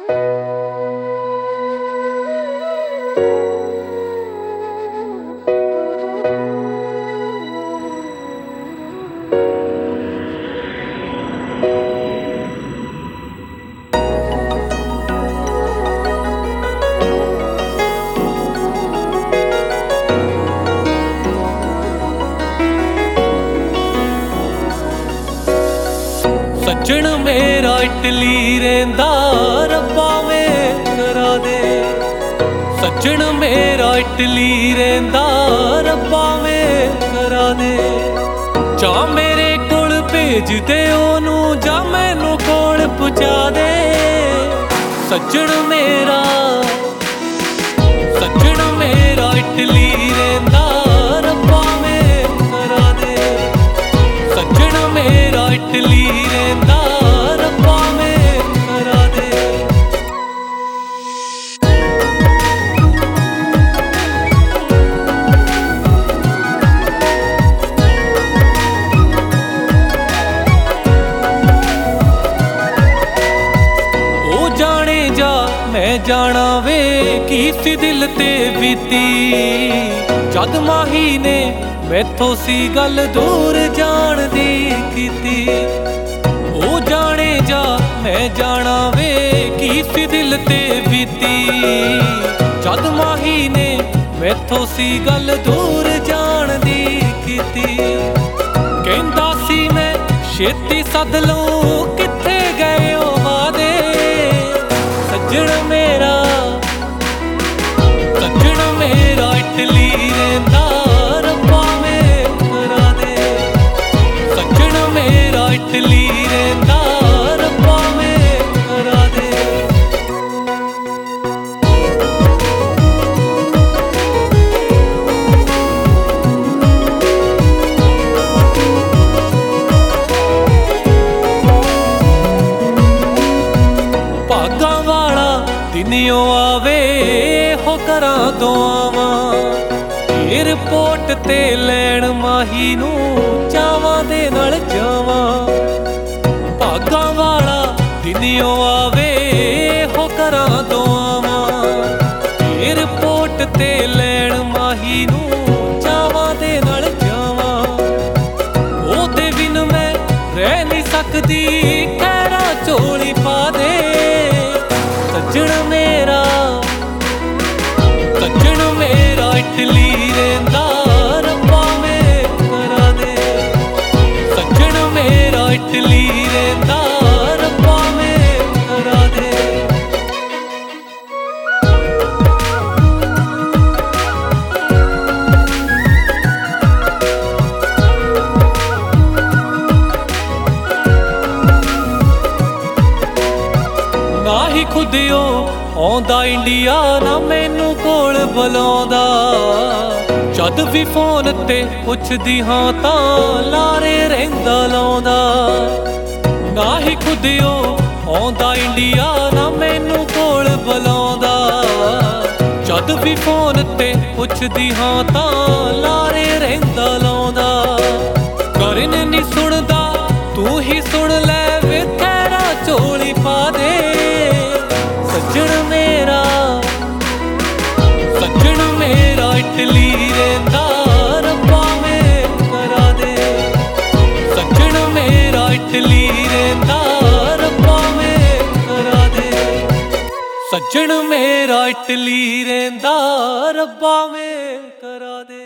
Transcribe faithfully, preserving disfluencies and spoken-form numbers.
सज्जन मेरा इटली रेंदा रब्बा वे करा दे। सज्जन मेरा इटली रेंदा रब्बा वे करा दे। जा मेरे कोल भेज दे ओनू, जा मैनू कोल पहुंचा दे। सज्जन मेरा सज्जन मेरा इटली रेंदा रब्बा वे करा दे। सज्जन मेरा इटली रेंदा रब्बा वे करा दे। ओ जाने जा मैं जाना वे की सी दिल ते बीती। जद माही ने मैथों सी गल दूर जान दी कीती। ओ जाने जा मैं जाना वे की सी दिल ते बीती। जद माही ने मैथों सी गल दूर जान दी कीती। कहंदा सी मैं छेती सद लूं, किथे गए ओ वादे। सज्जन मेरा सज्जन मेरा इटली रेंदा रब्बा वे करा दे। सज्जन मेरा इटली रेंदा रब्बा वे करा दे। भागां वाला दिनियों आवे हो करा दुआवां। एयरपोर्ट ते लैण माही नूं चावां दे नाल जावां। भागां वाला दिनियों आवे हो करा दुआवां। एयरपोर्ट ते लैण माही नूं चावां दे नाल जावां। ओदे बिन मैं रह नहीं सकदी, खैरा झोली पा दे। सज्जन मेरा सज्जन मेरा इटली रेंदा रब्बा वे करा दे। सज्जन मेरा इटली रेंदा रब्बा वे करा दे। ना ही खुदियो आउंदा इंडिया, ना मैनू कोल बुलाउंदा। जद भी फोन ते पुछदी हां तां लारे रहिंदा लाउंदा। ना ही खुदियो आउंदा इंडिया, ना मैनू कोल बुलाउंदा। जद भी फोन ते पुछदी हां तां लारे रहिंदा लाउंदा। करन नहीं सुनदा तू ही सुन लै वे, खैरा झोली पा दे। सज्जन मेरा सज्जन मेरा इटली रेंदा रब्बा वे करा दे। सज्जन मेरा इटली रेंदा रब्बा वे करा दे। सज्जन मेरा इटली रेंदा रब्बा वे करा दे।